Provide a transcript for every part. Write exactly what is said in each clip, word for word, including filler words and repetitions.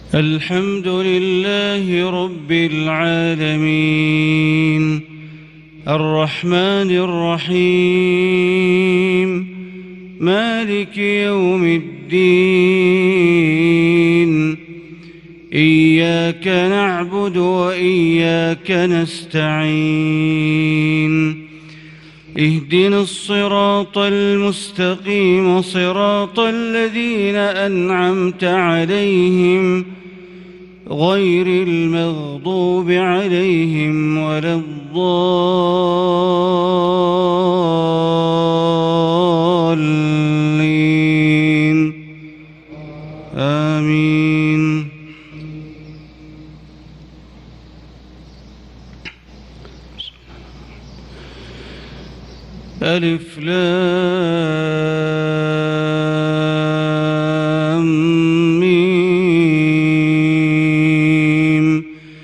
الحمد لله رب العالمين الرحمن الرحيم مالك يوم الدين إياك نعبد وإياك نستعين اهدنا الصراط المستقيم صراط الذين أنعمت عليهم غير المغضوب عليهم ولا الضالين آمين. ألف لام ميم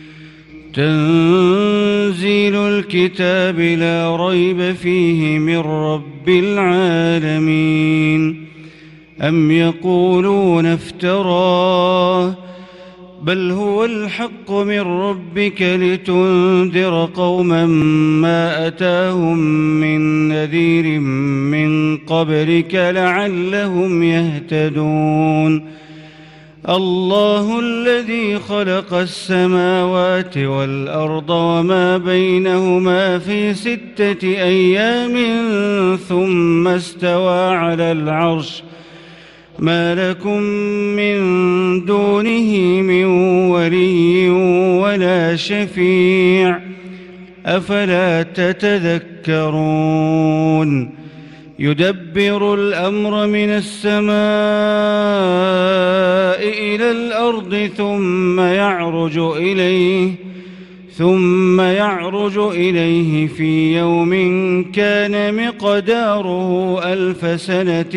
تنزيل الكتاب لا ريب فيه من رب العالمين. أم يقولون افتراه بل هو الحق من ربك لتنذر قوما ما أتاهم من نذير من قبلك لعلهم يهتدون. الله الذي خلق السماوات والأرض وما بينهما في ستة أيام ثم استوى على العرش ما لكم من دونه من ولي ولا شفيع أفلا تتذكرون. يدبر الأمر من السماء إلى الأرض ثم يعرج إليه ثم يعرج إليه في يوم كان مقداره ألف سنة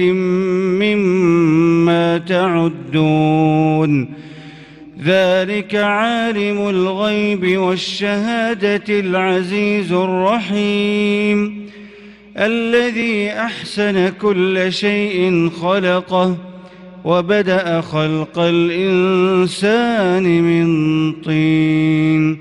مما تعدون. ذلك عالم الغيب والشهادة العزيز الرحيم الذي أحسن كل شيء خلقه وبدأ خلق الإنسان من طين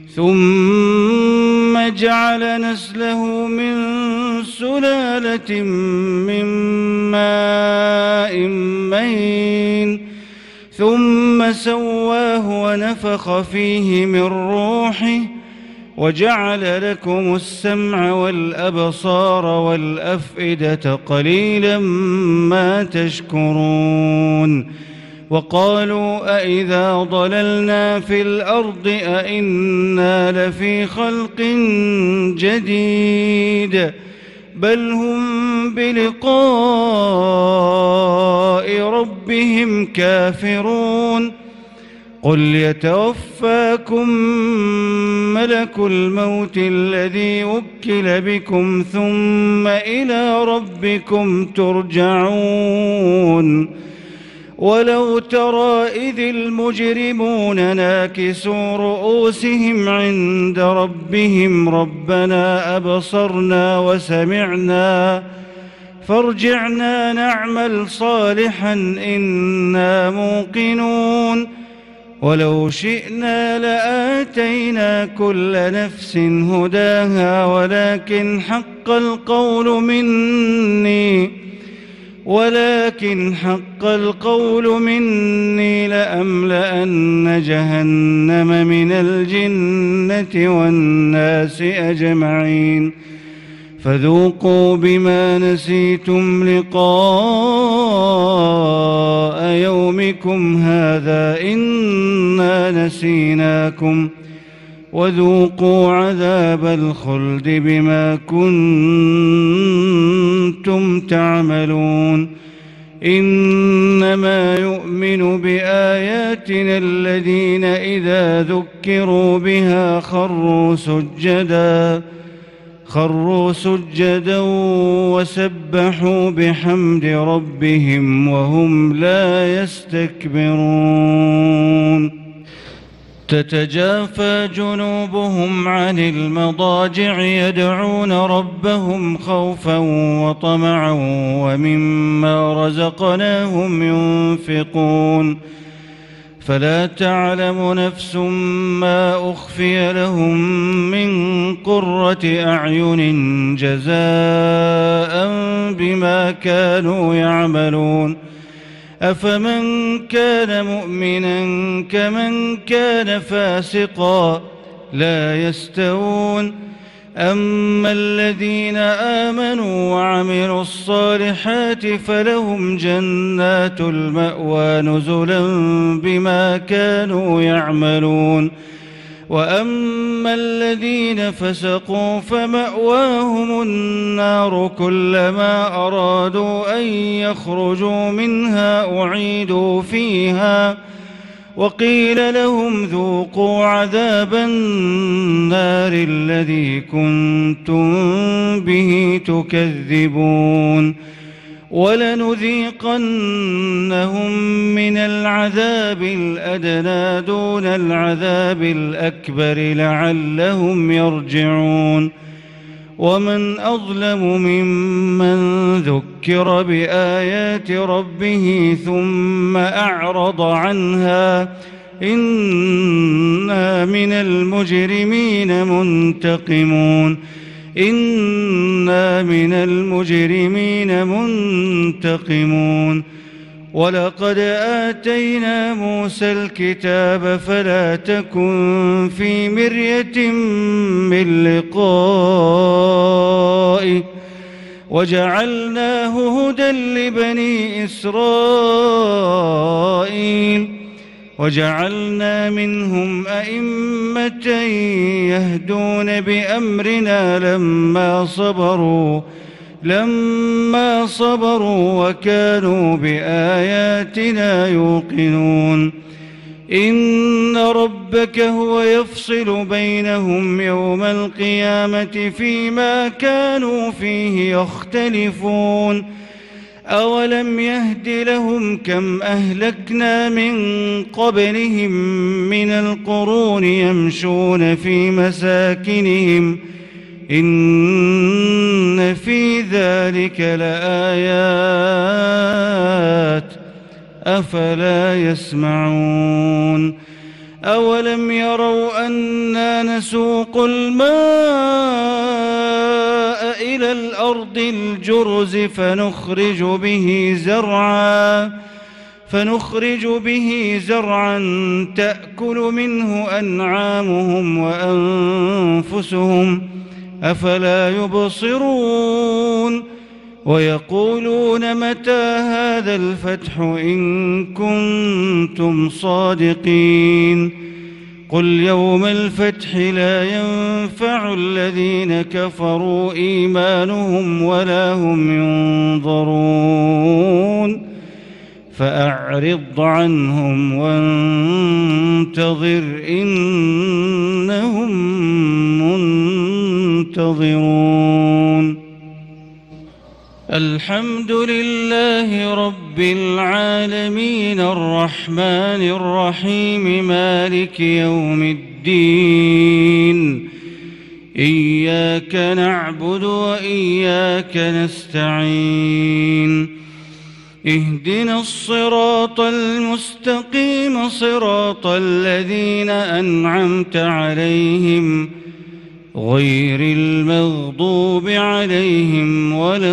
ثم جعل نسله من سلالة من ماء مهين ثم سواه ونفخ فيه من روحه وجعل لكم السمع والأبصار والأفئدة قليلا ما تشكرون. وقالوا أئذا ضللنا في الأرض أئنا لفي خلق جديد بل هم بلقاء ربهم كافرون. قل يتوفاكم ملك الموت الذي وكل بكم ثم إلى ربكم ترجعون. ولو ترى إذ المجرمون ناكسوا رؤوسهم عند ربهم ربنا أبصرنا وسمعنا فارجعنا نعمل صالحا إنا موقنون. ولو شئنا لآتينا كل نفس هداها ولكن حق القول مني ولكن حق القول مني لأملأن جهنم من الجنة والناس أجمعين. فذوقوا بما نسيتم لقاء يومكم هذا إنا نسيناكم وذوقوا عذاب الخلد بما كنتم تعملون. إنما يؤمن بآياتنا الذين إذا ذكروا بها خروا سجدا خروا سجدا وسبحوا بحمد ربهم وهم لا يستكبرون. تتجافى جنوبهم عن المضاجع يدعون ربهم خوفا وطمعا ومما رزقناهم ينفقون فلا تعلم نفس ما أخفي لهم من قرة أعين جزاء بما كانوا يعملون أفمن كان مؤمنا كمن كان فاسقا لا يستوون أما الذين آمنوا وعملوا الصالحات فلهم جنات المأوى نزلا بما كانوا يعملون وأما الذين فسقوا فمأواهم النار كلما أرادوا أن يخرجوا منها أعيدوا فيها وقيل لهم ذوقوا عذاب النار الذي كنتم به تكذبون ولنذيقنهم من العذاب الأدنى دون العذاب الأكبر لعلهم يرجعون ومن أظلم ممن ذكر بآيات ربه ثم أعرض عنها إنا من المجرمين منتقمون إنا من المجرمين منتقمون ولقد آتينا موسى الكتاب فلا تكن في مرية من لقائه وجعلناه هدى لبني إسرائيل وجعلنا منهم أئمة يهدون بأمرنا لما صبروا لما صبروا وكانوا بآياتنا يوقنون إن ربك هو يفصل بينهم يوم القيامة فيما كانوا فيه يختلفون أولم يهد لهم كم أهلكنا من قبلهم من القرون يمشون في مساكنهم إن في ذلك لآيات أفلا يسمعون أولم يروا أنا نسوق الماء إلى الأرض الجرز فنخرج به زرعا فنخرج به زرعا تأكل منه أنعامهم وأنفسهم أفلا يبصرون ويقولون متى هذا الفتح إن كنتم صادقين قل يوم الفتح لا ينفع الذين كفروا إيمانهم ولا هم ينظرون فأعرض عنهم وانتظر إنهم منتظرون الحمد لله رب العالمين الرحمن الرحيم مالك يوم الدين إياك نعبد وإياك نستعين اهدنا الصراط المستقيم صراط الذين أنعمت عليهم غير المغضوب عليهم ولا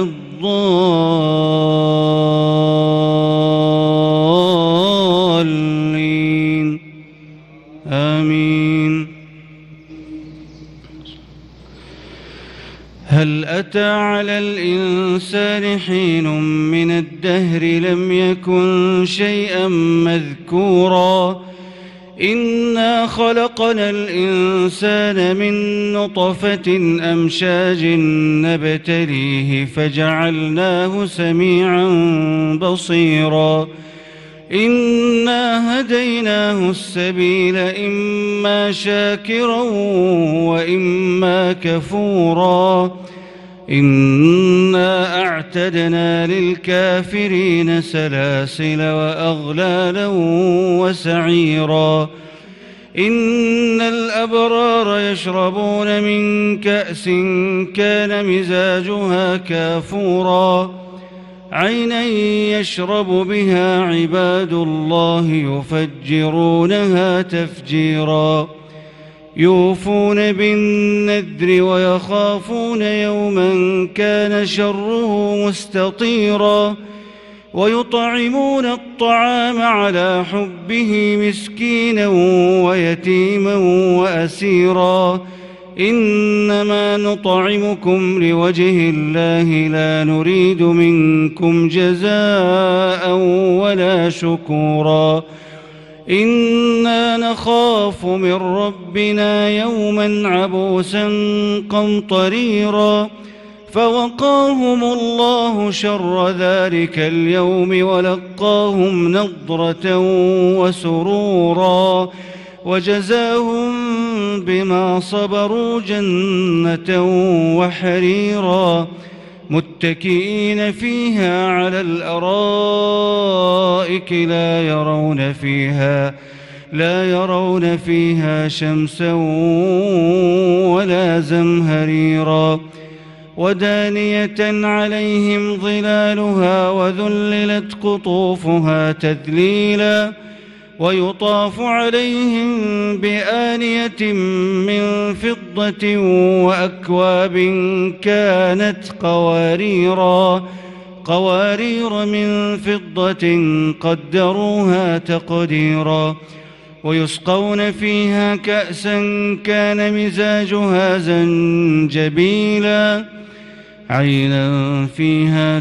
الضالين آمين. هل أتى على الإنسان حين من الدهر لم يكن شيئا مذكورا إنا خلقنا الإنسان من نطفة أمشاج نبتليه فجعلناه سميعا بصيرا إنا هديناه السبيل إما شاكرا وإما كفورا إنا أعتدنا للكافرين سلاسل وأغلالا وسعيرا إن الأبرار يشربون من كأس كان مزاجها كافورا عينا يشرب بها عباد الله يفجرونها تفجيرا يوفون بالنذر ويخافون يوما كان شره مستطيرا ويطعمون الطعام على حبه مسكينا ويتيما وأسيرا إنما نطعمكم لوجه الله لا نريد منكم جزاء ولا شكورا إنا نخاف من ربنا يوما عبوسا قمطريرا فوقاهم الله شر ذلك اليوم ولقاهم نضرة وسرورا وجزاهم بما صبروا جنة وحريرا متكئين فيها على الأرائك لا يرون فيها لا يرون فيها شمسا ولا زمهريرا ودانية عليهم ظلالها وذللت قطوفها تذليلا ويطاف عليهم بآنية من فضة وأكواب كانت قواريرا قوارير من فضة قدروها تقديرا ويسقون فيها كأسا كان مزاجها زنجبيلا عينا فيها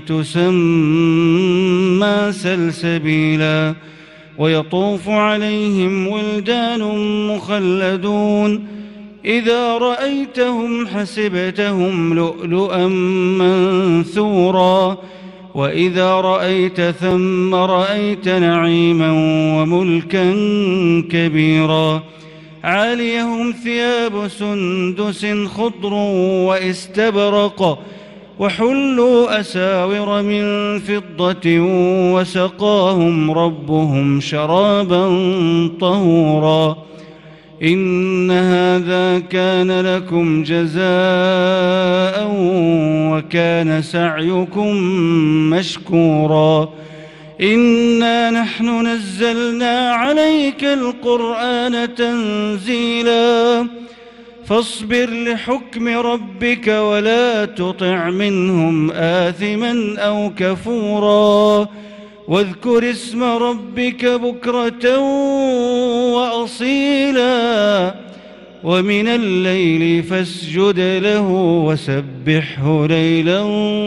تسمى سلسبيلا ويطوف عليهم ولدان مخلدون إذا رأيتهم حسبتهم لؤلؤا منثورا وإذا رأيت ثم رأيت نعيما وملكا كبيرا عاليهم ثياب سندس خضر واستبرق وحلوا أساور من فضة وسقاهم ربهم شرابا طهورا إن هذا كان لكم جزاء وكان سعيكم مشكورا إنا نحن نزلنا عليك القرآن تنزيلا فاصبر لحكم ربك ولا تطع منهم آثما أو كفورا واذكر اسم ربك بكرة وأصيلا ومن الليل فاسجد له وسبحه ليلا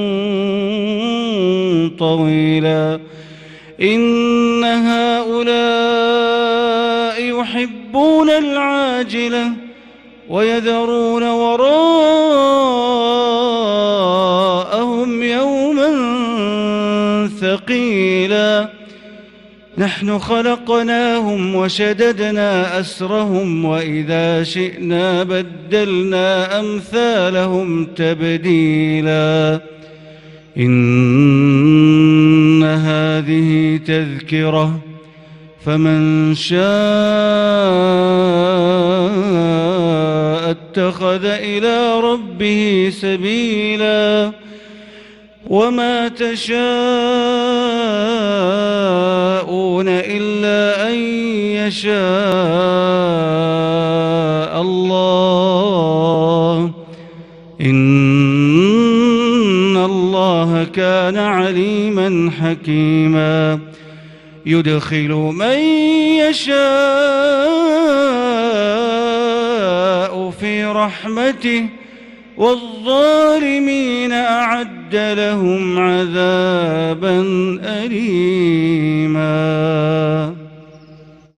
طويلا إن هؤلاء يحبون العاجلة ويذرون وراءهم يوما ثقيلا نحن خلقناهم وشددنا أسرهم وإذا شئنا بدلنا أمثالهم تبديلا إن هذه تذكرة فمن شاء اتخذ إلى ربه سبيلا وما تشاءون إلا أن يشاء الله إن الله كان عليما حكيما يدخل من يشاء في رحمته والظالمين أعد لهم عذابا أليما.